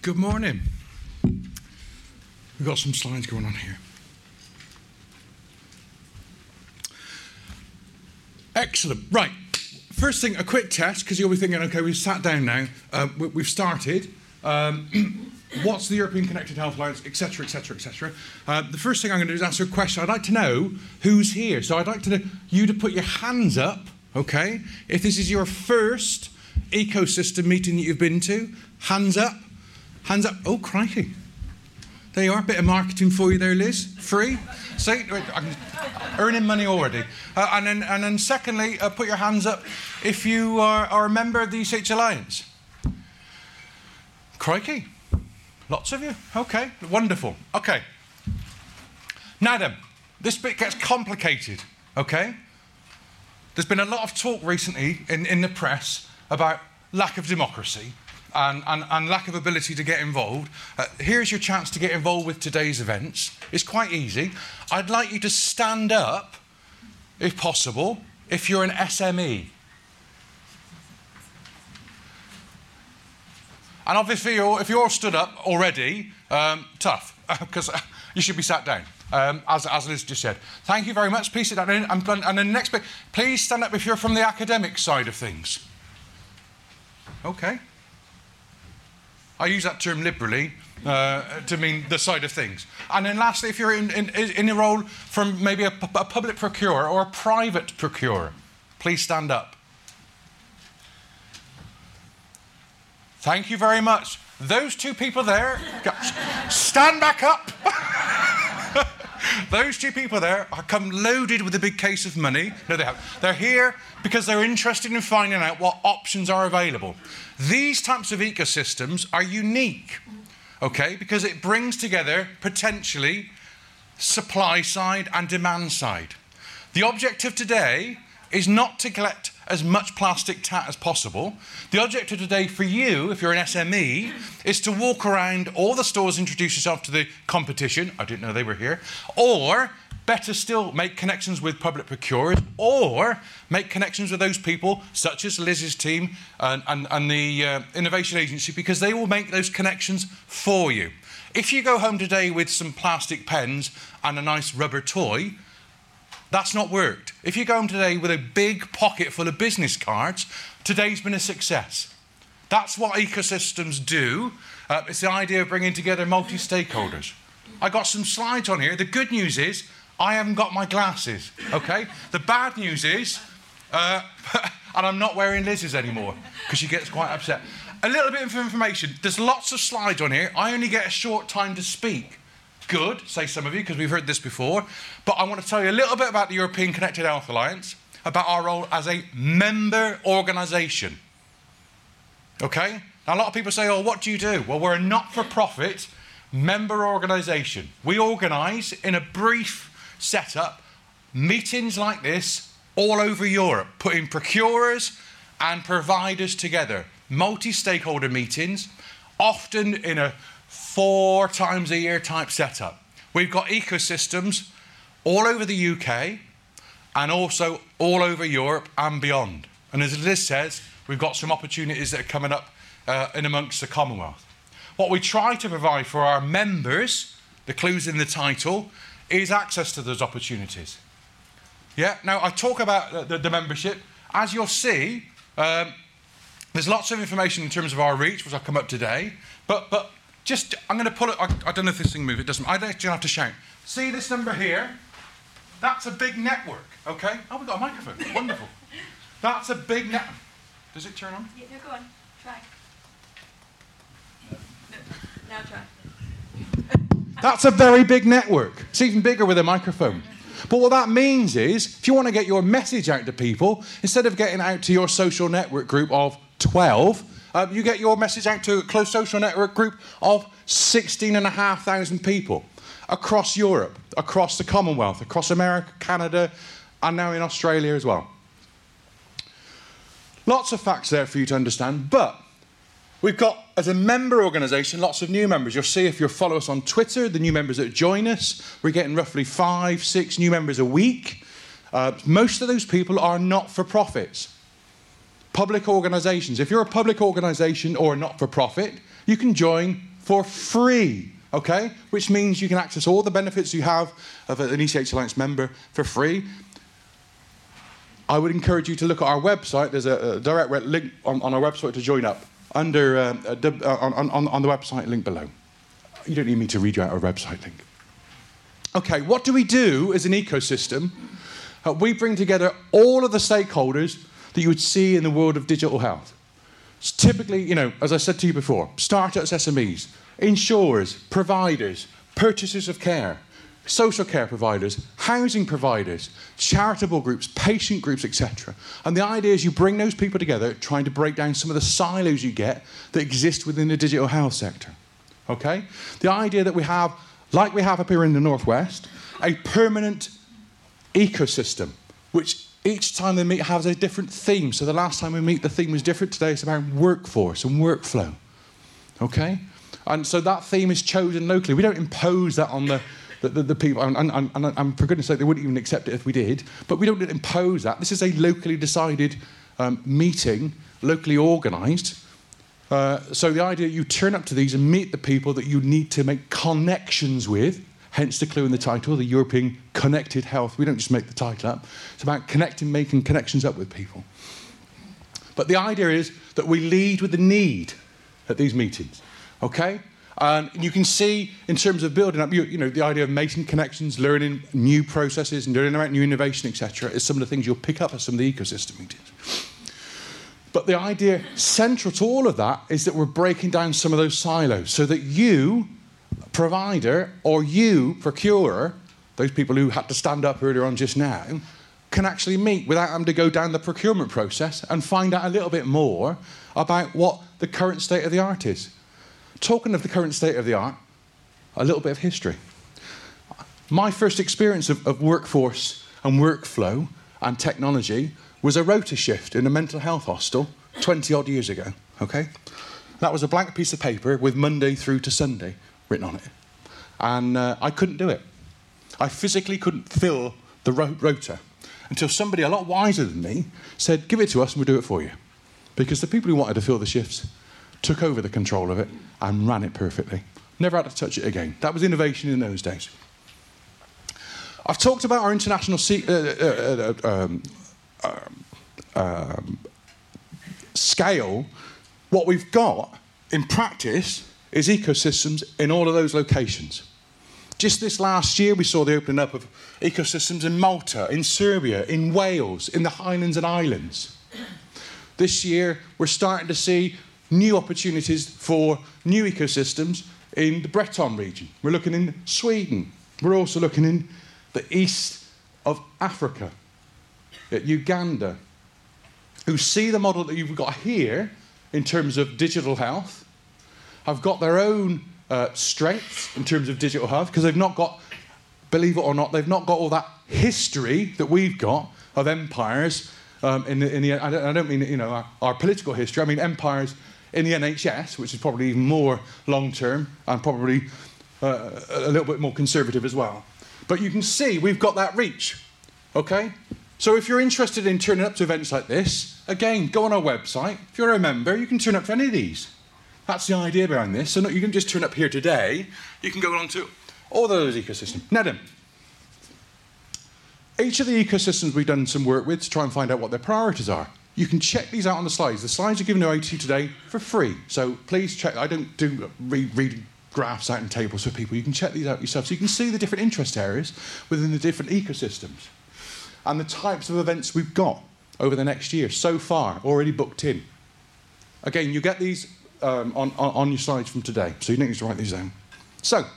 Good morning. We've got some slides going on here. Excellent. Right. First thing, a quick test, because you'll be thinking, okay, we've sat down now, we've started. What's the European Connected Health Alliance, etc., etc., etc. The first thing I'm going to do is answer a question. I'd like to know who's here. So I'd like to know you to put your hands up, okay? If this is your first ecosystem meeting that you've been to, hands up. Hands up. Oh, crikey. There you are. A bit of marketing for you there, Liz. Free. See, I'm earning money already. And then secondly, put your hands up if you are a member of the ECH Alliance. Crikey. Lots of you. Okay. Wonderful. Okay. Now then, this bit gets complicated. Okay? There's been a lot of talk recently in the press about lack of democracy and lack of ability to get involved. Here's your chance to get involved with today's events. It's quite easy. I'd like you to stand up, if possible, if you're an SME. And obviously, if you're all stood up already, tough, because you should be sat down, as Liz just said. Thank you very much. Please sit down. And then the next bit, please stand up if you're from the academic side of things. Okay. I use that term liberally to mean the side of things. And then lastly, if you're in a role from maybe a public procurer or a private procurer, please stand up. Thank you very much. Those two people there, stand back up. Those two people there come loaded with a big case of money. No, they haven't. They're here because they're interested in finding out what options are available. These types of ecosystems are unique, okay, because it brings together potentially supply side and demand side. The objective today is not to collect as much plastic tat as possible. The objective today for you, if you're an SME, is to walk around all the stores, introduce yourself to the competition. I didn't know they were here. Or, better still, make connections with public procurers, or make connections with those people, such as Liz's team and the Innovation Agency, because they will make those connections for you. If you go home today with some plastic pens and a nice rubber toy, that's not worked. If you go home today with a big pocket full of business cards, today's been a success. That's what ecosystems do. It's the idea of bringing together multi-stakeholders. I got some slides on here. The good news is I haven't got my glasses, okay? The bad news is, and I'm not wearing Liz's anymore because she gets quite upset. A little bit of information. There's lots of slides on here. I only get a short time to speak. Good, say some of you, because we've heard this before. But I want to tell you a little bit about the European Connected Health Alliance, about our role as a member organisation. Okay? Now, a lot of people say, oh, what do you do? Well, we're a not-for-profit member organisation. We organise, in a brief setup, meetings like this all over Europe, putting procurers and providers together. Multi-stakeholder meetings, often in a 4 times a year type setup. We've got ecosystems all over the UK and also all over Europe and beyond. And as Liz says, we've got some opportunities that are coming up in amongst the Commonwealth. What we try to provide for our members, the clues in the title, is access to those opportunities. Yeah, now I talk about the membership. As you'll see, there's lots of information in terms of our reach, which I'll come up today, but just, I'm going to pull it, I don't know if this thing moves, it doesn't, I don't actually have to shout. See this number here? That's a big network, okay? Oh, we've got a microphone, wonderful. That's a big network. Does it turn on? Yeah, no, go on, try. No, now try. That's a very big network. It's even bigger with a microphone. But what that means is, if you want to get your message out to people, instead of getting out to your social network group of 12, you get your message out to a close social network group of 16,500 people across Europe, across the Commonwealth, across America, Canada, and now in Australia as well. Lots of facts there for you to understand, but we've got, as a member organisation, lots of new members. You'll see if you follow us on Twitter, the new members that join us, we're getting roughly 5, 6 new members a week. Most of those people are not-for-profits. Public organisations. If you're a public organisation or a not-for-profit, you can join for free, okay? Which means you can access all the benefits you have of an ECH Alliance member for free. I would encourage you to look at our website. There's a direct link on our website to join up under on the website link below. You don't need me to read you out our website link. Okay, what do we do as an ecosystem? We bring together all of the stakeholders that you would see in the world of digital health. It's typically, you know, as I said to you before, startups, SMEs, insurers, providers, purchasers of care, social care providers, housing providers, charitable groups, patient groups, etc. And the idea is you bring those people together, trying to break down some of the silos you get that exist within the digital health sector. Okay? The idea that we have, like we have up here in the Northwest, a permanent ecosystem, which each time they meet has a different theme. So the last time we meet, the theme was different. Today it's about workforce and workflow. Okay? And so that theme is chosen locally. We don't impose that on the people, and for goodness sake, they wouldn't even accept it if we did, but we don't impose that. This is a locally decided meeting, locally organised. So the idea you turn up to these and meet the people that you need to make connections with, hence the clue in the title, the European Connected Health. We don't just make the title up. It's about connecting, making connections up with people. But the idea is that we lead with the need at these meetings, okay? And you can see, in terms of building up, you know, the idea of making connections, learning new processes, and learning about new innovation, etc., is some of the things you'll pick up at some of the ecosystem meetings. But the idea central to all of that is that we're breaking down some of those silos so that you, provider, or you, procurer, those people who had to stand up earlier on just now, can actually meet without having to go down the procurement process and find out a little bit more about what the current state of the art is. Talking of the current state of the art, a little bit of history. My first experience of workforce and workflow and technology was a rota shift in a mental health hostel 20-odd years ago, okay? That was a blank piece of paper with Monday through to Sunday written on it. And I couldn't do it. I physically couldn't fill the rota until somebody a lot wiser than me said, give it to us and we'll do it for you. Because the people who wanted to fill the shifts took over the control of it and ran it perfectly. Never had to touch it again. That was innovation in those days. I've talked about our international scale. What we've got in practice is ecosystems in all of those locations. Just this last year, we saw the opening up of ecosystems in Malta, in Serbia, in Wales, in the Highlands and Islands. This year, we're starting to see new opportunities for new ecosystems in the Breton region. We're looking in Sweden. We're also looking in the east of Africa, at Uganda, who see the model that you've got here in terms of digital health, have got their own strengths in terms of digital health, because they've not got, believe it or not, they've not got all that history that we've got of empires. I don't mean, you know, our political history. I mean empires in the NHS, which is probably even more long-term and probably a little bit more conservative as well. But you can see we've got that reach, okay? So if you're interested in turning up to events like this, again, go on our website. If you're a member, you can turn up to any of these. That's the idea behind this. So you can just turn up here today. You can go along to all those ecosystems. Now then, each of the ecosystems we've done some work with to try and find out what their priorities are. You can check these out on the slides. The slides are given away to you today for free. So please check. I don't do read graphs out and tables for people. You can check these out yourself. So you can see the different interest areas within the different ecosystems and the types of events we've got over the next year so far, already booked in. Again, you get these on your slides from today, so you don't need to write these down. So,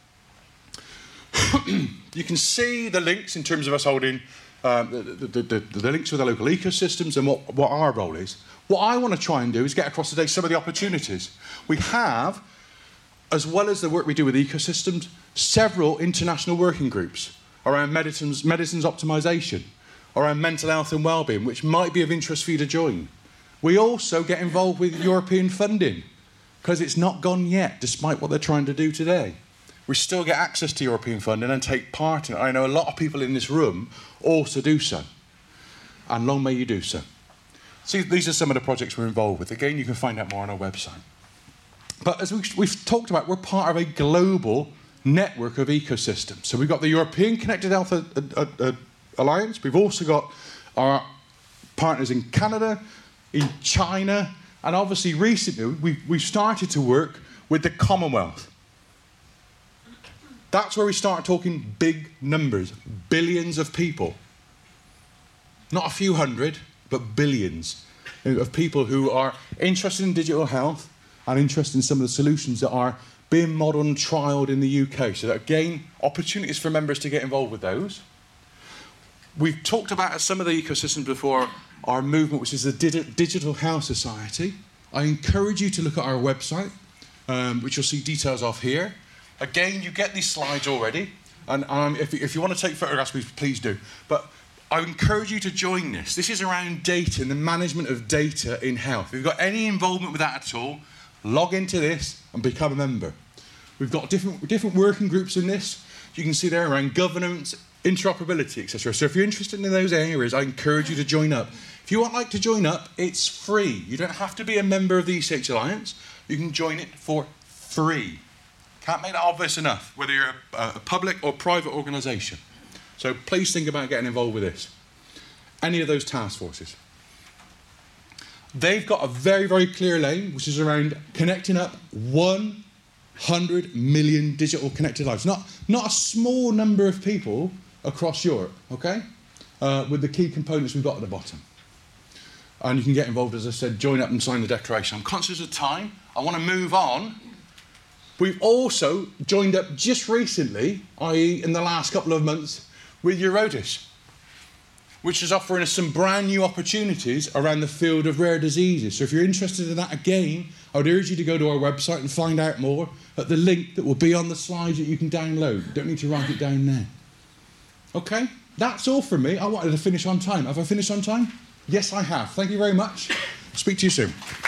you can see the links in terms of us holding the links with the local ecosystems and what our role is. What I want to try and do is get across today some of the opportunities. We have, as well as the work we do with ecosystems, several international working groups around medicines optimization, around mental health and well-being, which might be of interest for you to join. We also get involved with European funding, because it's not gone yet, despite what they're trying to do today. We still get access to European funding and take part in it. I know a lot of people in this room also do so, and long may you do so. See, these are some of the projects we're involved with. Again, you can find out more on our website. But as we've talked about, we're part of a global network of ecosystems. So we've got the European Connected Health Alliance. We've also got our partners in Canada, in China, and obviously recently we've started to work with the Commonwealth. That's where we start talking big numbers, billions of people. Not a few hundred, but billions of people who are interested in digital health and interested in some of the solutions that are being modelled and trialled in the UK. So that, again, opportunities for members to get involved with those. We've talked about some of the ecosystems before, our movement, which is the Digital Health Society. I encourage you to look at our website, which you'll see details of here. Again, you get these slides already, and if you want to take photographs, please do. But I encourage you to join this. This is around data and the management of data in health. If you've got any involvement with that at all, log into this and become a member. We've got different working groups in this. You can see there around governance, interoperability, etc. So if you're interested in those areas, I encourage you to join up. If you would like to join up, it's free. You don't have to be a member of the ECH Alliance. You can join it for free. Can't make that obvious enough, whether you're a public or private organisation. So please think about getting involved with this. Any of those task forces. They've got a very, very clear lane, which is around connecting up 100 million digital connected lives. Not a small number of people across Europe, okay? With the key components we've got at the bottom. And you can get involved, as I said, join up and sign the declaration. I'm conscious of time. I want to move on. We've also joined up just recently, i.e. in the last couple of months, with Eurotis, which is offering us some brand new opportunities around the field of rare diseases. So if you're interested in that, again, I would urge you to go to our website and find out more at the link that will be on the slides that you can download. You don't need to write it down now. Okay, that's all from me. I wanted to finish on time. Have I finished on time? Yes, I have. Thank you very much. Speak to you soon.